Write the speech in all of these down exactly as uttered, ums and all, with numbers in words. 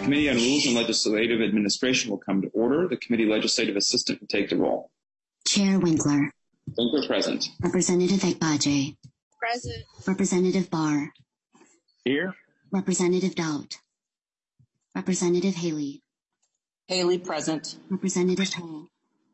Committee on Rules and Legislative Administration will come to order. The committee legislative assistant will take the roll. Chair Winkler. Winkler present. Representative Ekbaje. Present. Representative Barr. Here. Representative Dowd. Representative Haley. Haley present. Representative Hall.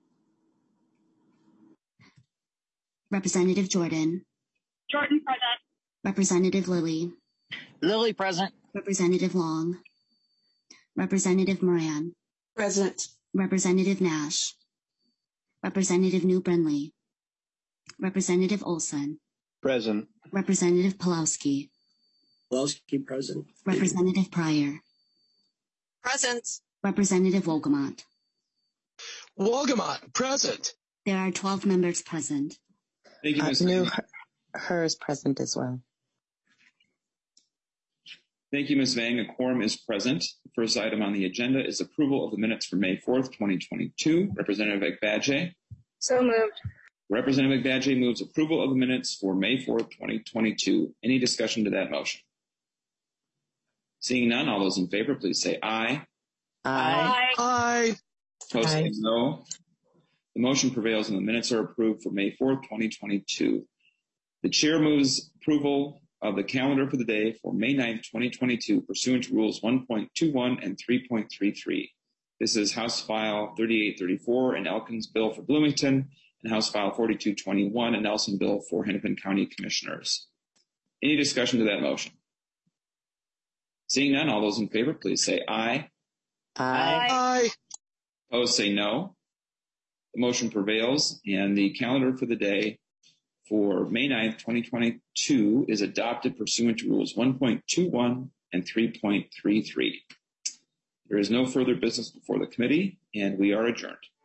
Representative Jordan. Jordan present. Representative Lilly. Lilly present. Representative Long. Representative Moran. Present. Representative Nash. Representative New Brinley. Representative Olson. Present. Representative Pulowski. Pulowski present. Representative Pryor. Present. Representative Wolgamott. Wolgamott present. There are twelve members present. Thank you, Miz Uh, New, Vang. her is present as well. Thank you, Miz Vang. A quorum is present. The first item on the agenda is approval of the minutes for May fourth, twenty twenty-two. Representative Ekbaje. So moved. Representative Ekbaje moves approval of the minutes for May fourth, twenty twenty-two. Any discussion to that motion? Seeing none, all those in favor, please say aye. Aye. Aye. Opposed, say Aye. no. The motion prevails and the minutes are approved for May fourth, twenty twenty-two. The chair moves approval of the calendar for the day for May ninth, twenty twenty-two, pursuant to Rules one point two one and three point three three. This is House File thirty-eight thirty-four, an Elkins bill for Bloomington, and House File forty-two twenty-one, a Nelson bill for Hennepin County Commissioners. Any discussion to that motion? Seeing none, all those in favor, please say aye. Aye. Aye. Opposed, say no. The motion prevails, and the calendar for the day for May ninth, twenty twenty-two is adopted pursuant to Rules one point two one and three point three three. There is no further business before the committee, and we are adjourned.